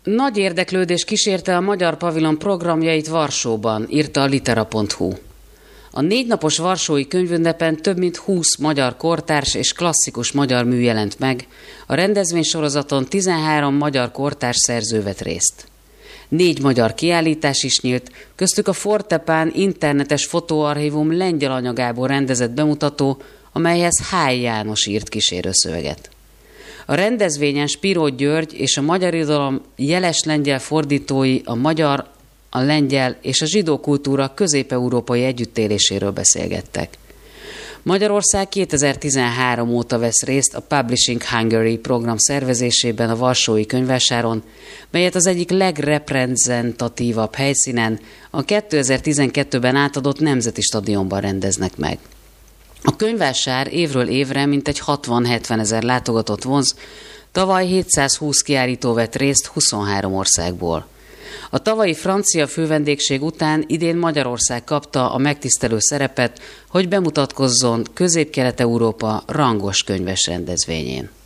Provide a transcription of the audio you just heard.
Nagy érdeklődés kísérte a Magyar Pavilon programjait Varsóban, írta a litera.hu. A 4 napos varsói könyvünnepen több mint 20 magyar kortárs és klasszikus magyar mű jelent meg, a rendezvénysorozaton 13 magyar kortárs szerző vett részt. 4 magyar kiállítás is nyílt, köztük a Fortepán internetes fotóarchívum lengyel anyagából rendezett bemutató, amelyhez H. János írt kísérőszöveget. A rendezvényen Spiró György és a magyar irodalom jeles lengyel fordítói a magyar, a lengyel és a zsidó kultúra közép-európai együttéléséről beszélgettek. Magyarország 2013 óta vesz részt a Publishing Hungary program szervezésében a Varsói Könyvvásáron, melyet az egyik legreprezentatívabb helyszínen, a 2012-ben átadott Nemzeti Stadionban rendeznek meg. A könyvvásár évről évre mintegy 60-70 ezer látogatót vonz, tavaly 720 kiállító vett részt 23 országból. A tavalyi francia fővendégség után idén Magyarország kapta a megtisztelő szerepet, hogy bemutatkozzon Közép-Kelet-Európa rangos könyves rendezvényén.